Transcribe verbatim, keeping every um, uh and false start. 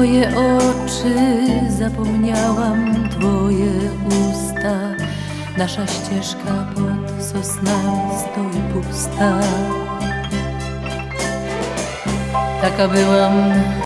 Twoje oczy, zapomniałam Twoje usta. Nasza ścieżka pod sosnami stoi pusta. Taka byłam